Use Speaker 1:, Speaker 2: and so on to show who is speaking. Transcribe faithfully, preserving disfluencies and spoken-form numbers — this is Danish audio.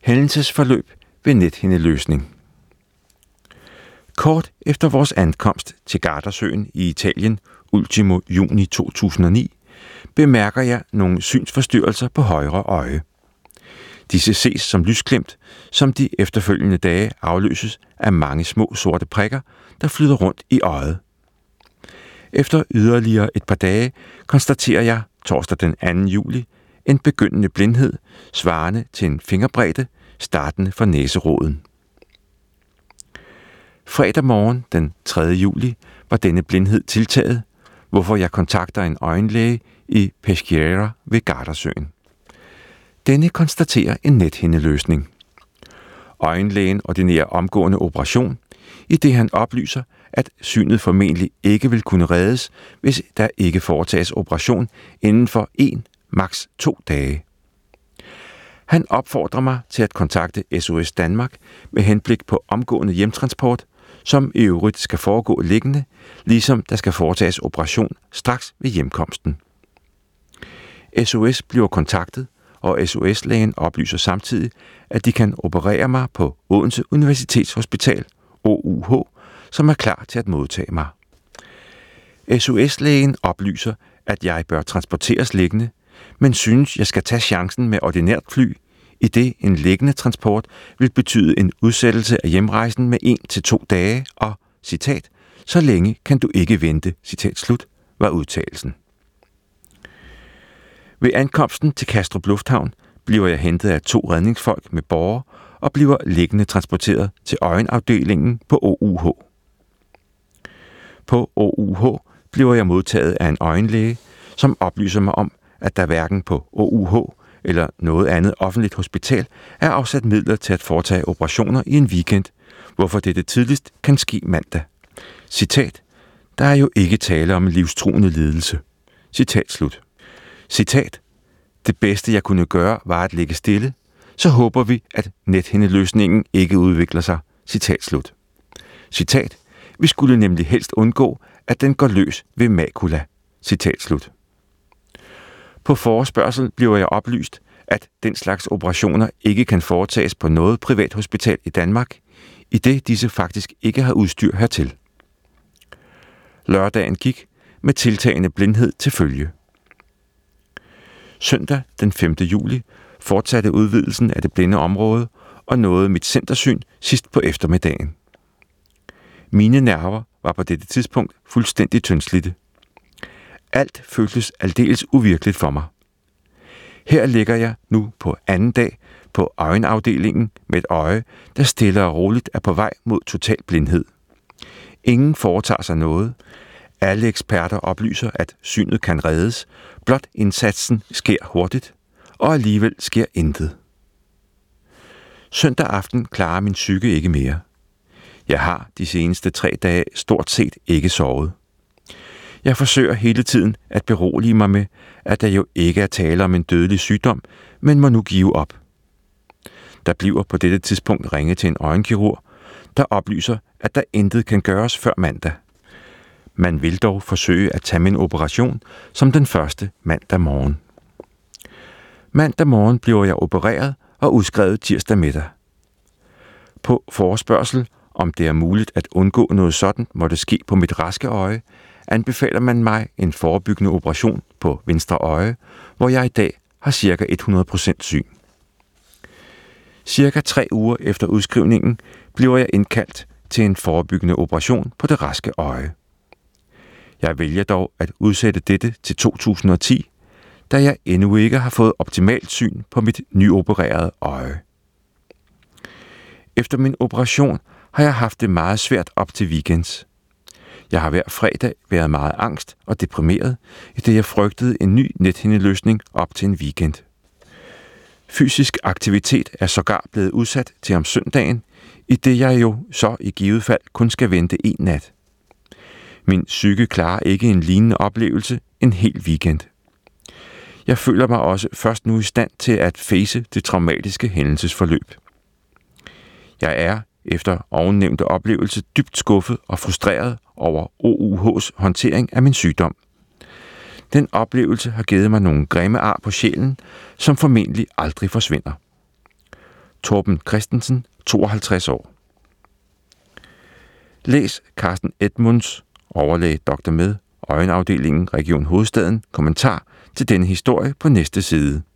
Speaker 1: Hændelsesforløb ved nethindeløsning. Kort efter vores ankomst til Gardasøen i Italien ultimo juni to tusind og ni, bemærker jeg nogle synsforstyrrelser på højre øje. Disse ses som lysglimt, som de efterfølgende dage afløses af mange små sorte prikker, der flyder rundt i øjet. Efter yderligere et par dage konstaterer jeg torsdag den anden juli en begyndende blindhed, svarende til en fingerbredde, startende fra næseroden. Fredag morgen den tredje juli var denne blindhed tiltaget, hvorfor jeg kontakter en øjenlæge i Peschiera ved Gardasøen. Denne konstaterer en nethindeløsning. Øjenlægen ordinerer omgående operation, i det han oplyser, at synet formentlig ikke vil kunne reddes, hvis der ikke foretages operation inden for en, maks to dage. Han opfordrer mig til at kontakte S O S Danmark med henblik på omgående hjemtransport, som i øvrigt skal foregå liggende, ligesom der skal foretages operation straks ved hjemkomsten. S O S bliver kontaktet, og S O S-lægen oplyser samtidig, at de kan operere mig på Odense Universitetshospital, O U H, som er klar til at modtage mig. S O S-lægen oplyser, at jeg bør transporteres liggende, men synes, jeg skal tage chancen med ordinært fly, i det en liggende transport vil betyde en udsættelse af hjemrejsen med en til to dage, og, citat, så længe kan du ikke vente, citat slut, var udtalelsen. Ved ankomsten til Kastrup Lufthavn bliver jeg hentet af to redningsfolk med båre og bliver liggende transporteret til øjenafdelingen på O U H. På O U H bliver jeg modtaget af en øjenlæge, som oplyser mig om, at der hverken på O U H eller noget andet offentligt hospital er afsat midler til at foretage operationer i en weekend, hvorfor dette tidligst kan ske mandag. Citat, der er jo ikke tale om en livstruende lidelse. Citat slut. Citat, det bedste jeg kunne gøre var at ligge stille, så håber vi, at nethindeløsningen ikke udvikler sig. Citat slut. Citat, vi skulle nemlig helst undgå, at den går løs ved macula. Citat slut. På forespørgsel bliver jeg oplyst, at den slags operationer ikke kan foretages på noget privat hospital i Danmark, i det disse faktisk ikke har udstyr hertil. Lørdagen gik med tiltagende blindhed til følge. Søndag den femte juli fortsatte udvidelsen af det blinde område og nåede mit centersyn sidst på eftermiddagen. Mine nerver var på dette tidspunkt fuldstændig tyndslidte. Alt føltes aldeles uvirkeligt for mig. Her ligger jeg nu på anden dag på øjenafdelingen med et øje, der stille og roligt er på vej mod total blindhed. Ingen foretager sig noget. Alle eksperter oplyser, at synet kan reddes, blot indsatsen sker hurtigt, og alligevel sker intet. Søndag aften klarer min psyke ikke mere. Jeg har de seneste tre dage stort set ikke sovet. Jeg forsøger hele tiden at berolige mig med, at der jo ikke er tale om en dødelig sygdom, men må nu give op. Der bliver på dette tidspunkt ringet til en øjenkirurg, der oplyser, at der intet kan gøres før mandag. Man vil dog forsøge at tage min operation som den første mandag morgen. Mandag morgen bliver jeg opereret og udskrevet tirsdag middag. På forespørgsel, om det er muligt at undgå noget sådan måtte ske på mit raske øje, anbefaler man mig en forebyggende operation på venstre øje, hvor jeg i dag har ca. hundrede procent syn. Cirka tre uger efter udskrivningen bliver jeg indkaldt til en forebyggende operation på det raske øje. Jeg vælger dog at udsætte dette til to tusind og ti, da jeg endnu ikke har fået optimalt syn på mit nyopererede øje. Efter min operation har jeg haft det meget svært op til weekends. Jeg har hver fredag været meget angst og deprimeret, idet jeg frygtede en ny nethindeløsning op til en weekend. Fysisk aktivitet er sågar blevet udsat til om søndagen, idet jeg jo så i givet fald kun skal vente en nat. Min psyke klarer ikke en lignende oplevelse en hel weekend. Jeg føler mig også først nu i stand til at face det traumatiske hændelsesforløb. Jeg er, efter ovennævnte oplevelse, dybt skuffet og frustreret over O U H's håndtering af min sygdom. Den oplevelse har givet mig nogle grimme ar på sjælen, som formentlig aldrig forsvinder. Torben Christensen, tooghalvtreds år. Læs Carsten Edmunds, overlæge doktor med, Øjenafdelingen, Region Hovedstaden, kommentar til denne historie på næste side.